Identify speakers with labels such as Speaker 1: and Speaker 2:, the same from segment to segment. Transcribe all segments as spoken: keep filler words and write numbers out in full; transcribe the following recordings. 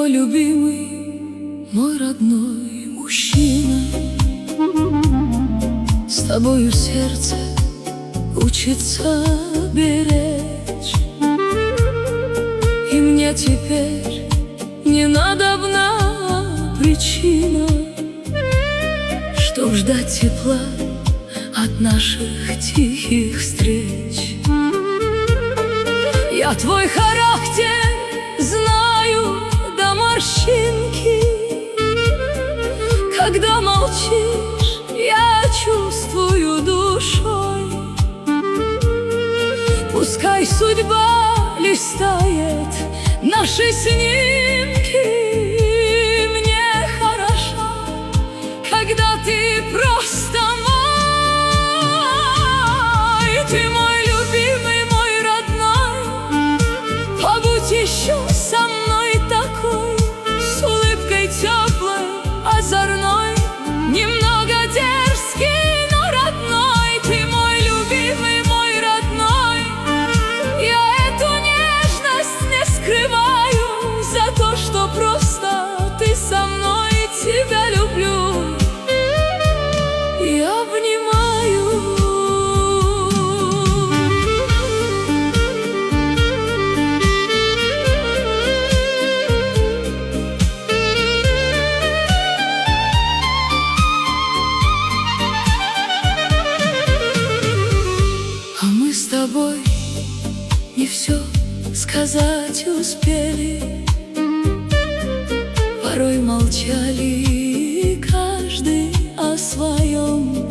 Speaker 1: мой любимый, мой родной мужчина. С тобою сердце учится беречь, и мне теперь не надобна причина, чтоб ждать тепла от наших тихих встреч. Я твой характер знаю до морщинки. Когда молчишь, я чувствую душой. Пускай судьба листает наши снимки, мне хорошо, когда ты просто мой. Ты мой любимый, мой родной, побудь еще со мной такой, с улыбкой теплой, озорной, немного дерзкий, но родной. Ты мой любимый, мой родной, я эту нежность не скрываю за то, что просто ты со мной, тебя люблю и обнимаю. А мы с тобой не все сказать успели, порой молчали каждый о своем,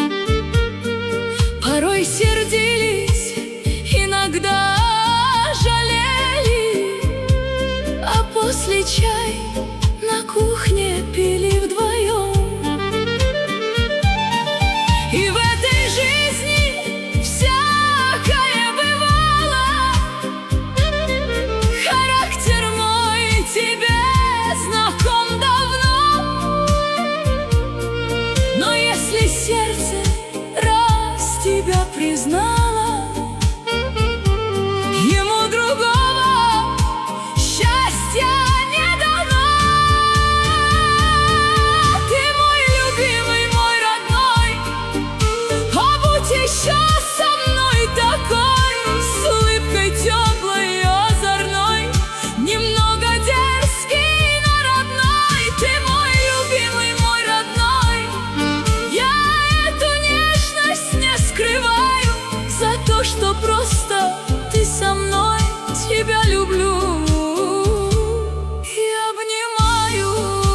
Speaker 1: порой сердились, иногда жалели, а после чай на кухне пили вдвоем. И в этой жизни всякое бывало, характер мой тебе знаком давно. Но если сердце раз тебя признало, ему другого счастья не дано. Ты мой любимый, мой родной, побудь еще со мной такой, с улыбкой теплой и озорной, немного дерзкий, но родной. Ты мой любимый, мой родной, я эту нежность не скрываю за то, что просто ты со мной, тебя люблю и обнимаю.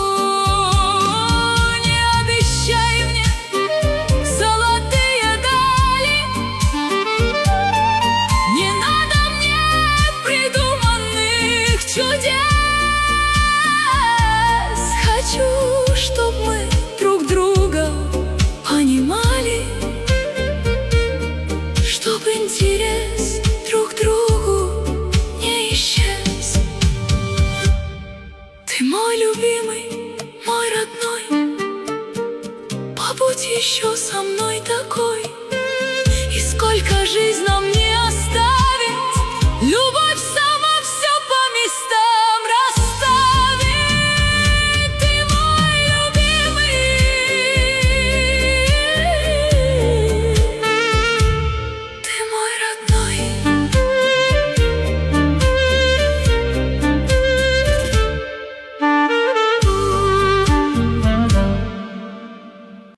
Speaker 1: Не обещай мне золотые дали, не надо мне придуманных чудес. Хочу, чтоб мы друг друга понимали, чтоб интерес друг к другу не исчез. Ты мой любимый, мой родной, побудь еще со мной такой, и сколько жизнь